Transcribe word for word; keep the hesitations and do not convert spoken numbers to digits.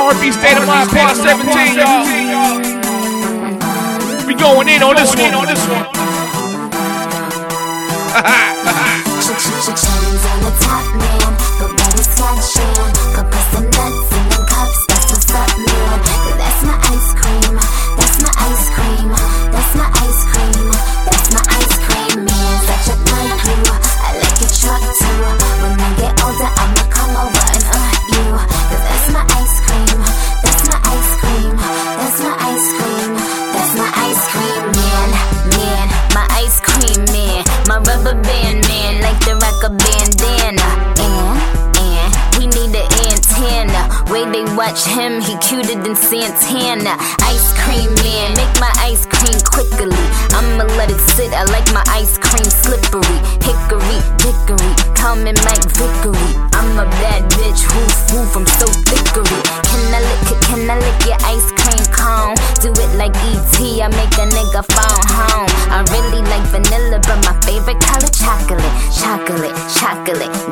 R and B State of Mind Part seventeen, y'all. We going in on this one. On this one. Cherries on the top, man, but satisfaction. Put some nuts in them cups, that's what's up, man. That's my ice cream, that's my ice cream, that's my ice cream, that's my ice cream, man. Such a fun you, I like your truck too. When I get older, I'ma come over and uh you. Cause that's my ice cream, that's my ice cream, that's my ice cream, that's my ice cream, man, man. My ice cream, man, my rubber band, man, like the rock a bandana. And, and, we need an antenna. Way they watch him, he cuter than Santana. Ice cream, man, make my ice cream quickly. I'ma let it sit, I like my ice cream slippery. Hickory, dickory, call me Mike Vickery. I'm a bad bitch, woof, woof, I'm so thickery. Can I lick it, can I lick your ice cream cone? Do it like E T, I make a nigga phone home. I really like vanilla, but my favorite color chocolate. Chocolate, chocolate,